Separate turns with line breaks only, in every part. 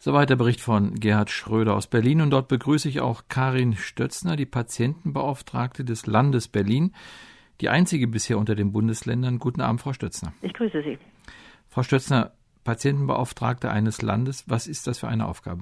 Soweit der Bericht von Gerhard Schröder aus Berlin. Und dort begrüße ich auch Karin Stötzner, die Patientenbeauftragte des Landes Berlin, die einzige bisher unter den Bundesländern. Guten Abend, Frau Stötzner.
Ich grüße Sie.
Frau Stötzner, Patientenbeauftragte eines Landes, was ist das für eine Aufgabe?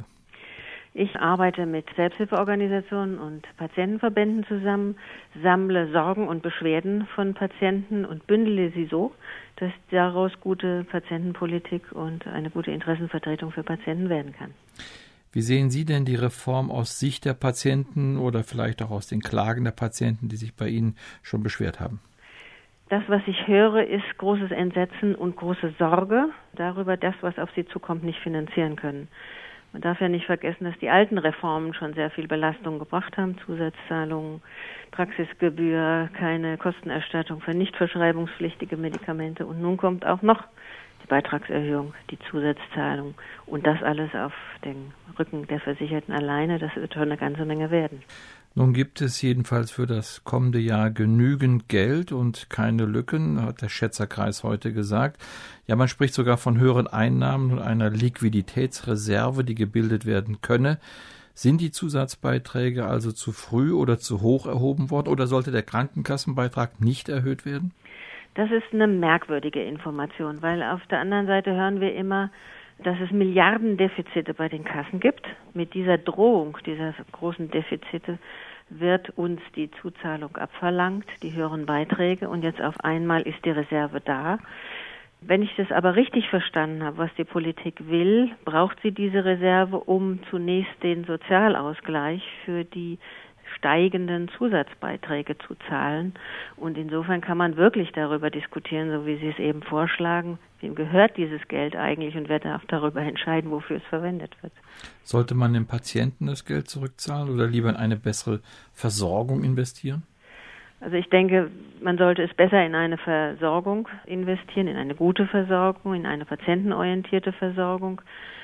Ich arbeite mit Selbsthilfeorganisationen und Patientenverbänden zusammen, sammle Sorgen und Beschwerden von Patienten und bündele sie so, dass daraus gute Patientenpolitik und eine gute Interessenvertretung für Patienten werden kann.
Wie sehen Sie denn die Reform aus Sicht der Patienten oder vielleicht auch aus den Klagen der Patienten, die sich bei Ihnen schon beschwert haben?
Das, was ich höre, ist großes Entsetzen und große Sorge darüber, das, was auf sie zukommt, nicht finanzieren können. Man darf ja nicht vergessen, dass die alten Reformen schon sehr viel Belastung gebracht haben. Zusatzzahlungen, Praxisgebühr, keine Kostenerstattung für nicht verschreibungspflichtige Medikamente. Und nun kommt auch noch die Beitragserhöhung, die Zusatzzahlung. Und das alles auf den Rücken der Versicherten alleine. Das wird schon eine ganze Menge werden.
Nun gibt es jedenfalls für das kommende Jahr genügend Geld und keine Lücken, hat der Schätzerkreis heute gesagt. Ja, man spricht sogar von höheren Einnahmen und einer Liquiditätsreserve, die gebildet werden könne. Sind die Zusatzbeiträge also zu früh oder zu hoch erhoben worden oder sollte der Krankenkassenbeitrag nicht erhöht werden?
Das ist eine merkwürdige Information, weil auf der anderen Seite hören wir immer, dass es Milliardendefizite bei den Kassen gibt. Mit dieser Drohung, dieser großen Defizite, wird uns die Zuzahlung abverlangt, die höheren Beiträge, und jetzt auf einmal ist die Reserve da. Wenn ich das aber richtig verstanden habe, was die Politik will, braucht sie diese Reserve, um zunächst den Sozialausgleich für die steigenden Zusatzbeiträge zu zahlen. Und insofern kann man wirklich darüber diskutieren, so wie Sie es eben vorschlagen, wem gehört dieses Geld eigentlich und wer darf darüber entscheiden, wofür es verwendet wird.
Sollte man dem Patienten das Geld zurückzahlen oder lieber in eine bessere Versorgung investieren?
Also ich denke, man sollte es besser in eine Versorgung investieren, in eine gute Versorgung, in eine patientenorientierte Versorgung,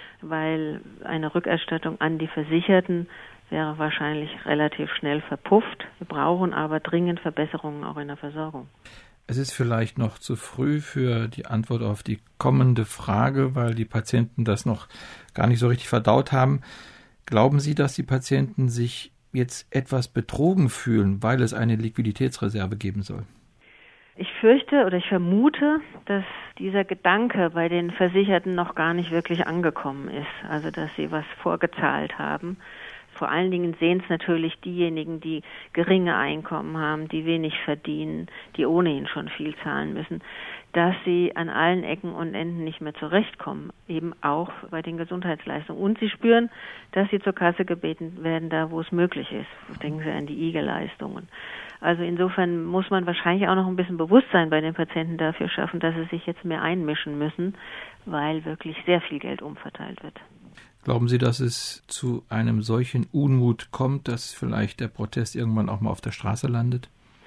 weil eine Rückerstattung an die Versicherten wäre wahrscheinlich relativ schnell verpufft. Wir brauchen aber dringend Verbesserungen auch in der Versorgung.
Es ist vielleicht noch zu früh für die Antwort auf die kommende Frage, weil die Patienten das noch gar nicht so richtig verdaut haben. Glauben Sie, dass die Patienten sich jetzt etwas betrogen fühlen, weil es eine Liquiditätsreserve geben soll?
Ich fürchte oder ich vermute, dass dieser Gedanke bei den Versicherten noch gar nicht wirklich angekommen ist. Also, dass sie was vorgezahlt haben. Vor allen Dingen sehen es natürlich diejenigen, die geringe Einkommen haben, die wenig verdienen, die ohnehin schon viel zahlen müssen, dass sie an allen Ecken und Enden nicht mehr zurechtkommen, eben auch bei den Gesundheitsleistungen. Und sie spüren, dass sie zur Kasse gebeten werden, da wo es möglich ist. Denken Sie an die IG-Leistungen. Also insofern muss man wahrscheinlich auch noch ein bisschen Bewusstsein bei den Patienten dafür schaffen, dass sie sich jetzt mehr einmischen müssen, weil wirklich sehr viel Geld umverteilt wird.
Glauben Sie, dass es zu einem solchen Unmut kommt, dass vielleicht der Protest irgendwann auch mal auf der Straße landet?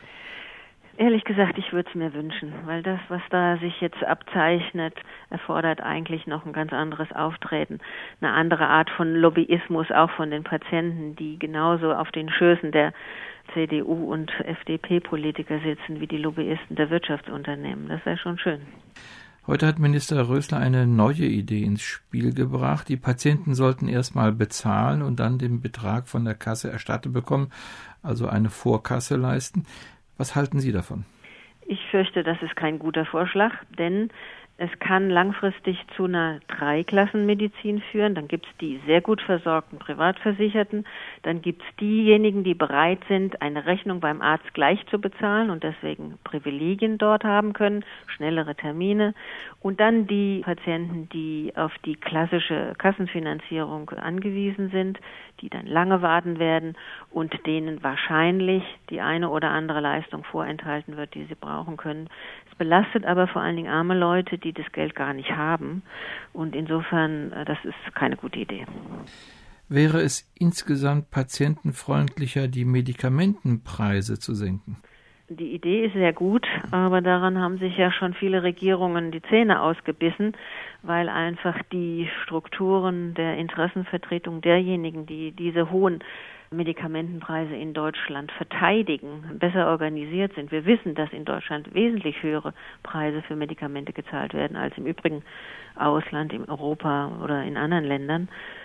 Ehrlich gesagt, ich würde es mir wünschen, weil das, was da sich jetzt abzeichnet, erfordert eigentlich noch ein ganz anderes Auftreten. Eine andere Art von Lobbyismus auch von den Patienten, die genauso auf den Schößen der CDU- und FDP-Politiker sitzen wie die Lobbyisten der Wirtschaftsunternehmen. Das wäre schon schön.
Heute hat Minister Rösler eine neue Idee ins Spiel gebracht. Die Patienten sollten erstmal bezahlen und dann den Betrag von der Kasse erstattet bekommen, also eine Vorkasse leisten. Was halten Sie davon?
Ich fürchte, das ist kein guter Vorschlag, denn es kann langfristig zu einer Dreiklassenmedizin führen. Dann gibt es die sehr gut versorgten Privatversicherten. Dann gibt es diejenigen, die bereit sind, eine Rechnung beim Arzt gleich zu bezahlen und deswegen Privilegien dort haben können, schnellere Termine. Und dann die Patienten, die auf die klassische Kassenfinanzierung angewiesen sind, die dann lange warten werden und denen wahrscheinlich die eine oder andere Leistung vorenthalten wird, die sie brauchen können. Es belastet aber vor allen Dingen arme Leute, die das Geld gar nicht haben. Und insofern, das ist keine gute Idee.
Wäre es insgesamt patientenfreundlicher, die Medikamentenpreise zu senken?
Die Idee ist sehr gut, aber daran haben sich ja schon viele Regierungen die Zähne ausgebissen, weil einfach die Strukturen der Interessenvertretung derjenigen, die diese hohen Medikamentenpreise in Deutschland verteidigen, besser organisiert sind. Wir wissen, dass in Deutschland wesentlich höhere Preise für Medikamente gezahlt werden als im übrigen Ausland, in Europa oder in anderen Ländern.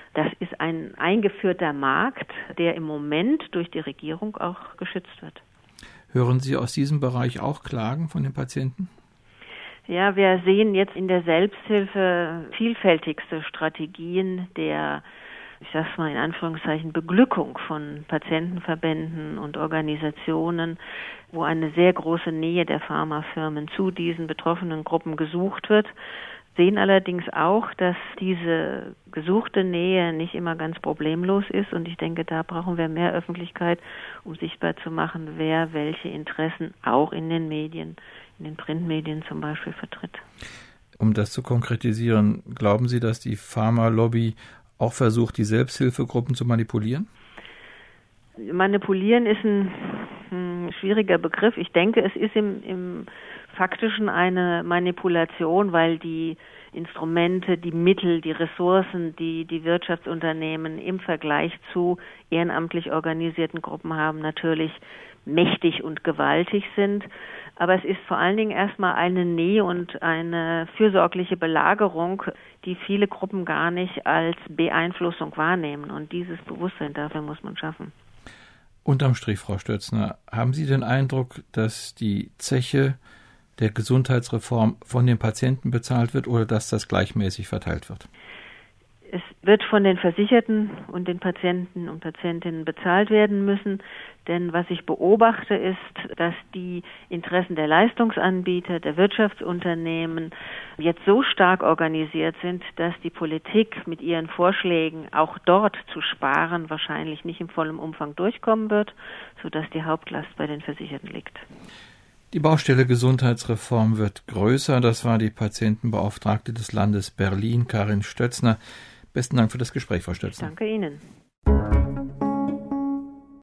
Das ist ein eingeführter Markt, der im Moment durch die Regierung auch geschützt wird.
Hören Sie aus diesem Bereich auch Klagen von den Patienten?
Ja, wir sehen jetzt in der Selbsthilfe vielfältigste Strategien der, ich sag's mal in Anführungszeichen, Beglückung von Patientenverbänden und Organisationen, wo eine sehr große Nähe der Pharmafirmen zu diesen betroffenen Gruppen gesucht wird. Sehen allerdings auch, dass diese gesuchte Nähe nicht immer ganz problemlos ist und ich denke, da brauchen wir mehr Öffentlichkeit, um sichtbar zu machen, wer welche Interessen auch in den Medien, in den Printmedien zum Beispiel vertritt.
Um das zu konkretisieren, glauben Sie, dass die Pharmalobby auch versucht, die Selbsthilfegruppen zu manipulieren?
Manipulieren ist ein schwieriger Begriff. Ich denke, es ist im Faktischen eine Manipulation, weil die Instrumente, die Mittel, die Ressourcen, die die Wirtschaftsunternehmen im Vergleich zu ehrenamtlich organisierten Gruppen haben, natürlich mächtig und gewaltig sind. Aber es ist vor allen Dingen erstmal eine Nähe und eine fürsorgliche Belagerung, die viele Gruppen gar nicht als Beeinflussung wahrnehmen. Und dieses Bewusstsein dafür muss man schaffen.
Unterm Strich, Frau Stötzner, haben Sie den Eindruck, dass die Zeche der Gesundheitsreform von den Patienten bezahlt wird oder dass das gleichmäßig verteilt wird?
Es wird von den Versicherten und den Patienten und Patientinnen bezahlt werden müssen, denn was ich beobachte ist, dass die Interessen der Leistungsanbieter, der Wirtschaftsunternehmen jetzt so stark organisiert sind, dass die Politik mit ihren Vorschlägen auch dort zu sparen wahrscheinlich nicht im vollen Umfang durchkommen wird, sodass die Hauptlast bei den Versicherten liegt.
Die Baustelle Gesundheitsreform wird größer. Das war die Patientenbeauftragte des Landes Berlin, Karin Stötzner. Besten Dank für das Gespräch, Frau Stötzner.
Danke Ihnen.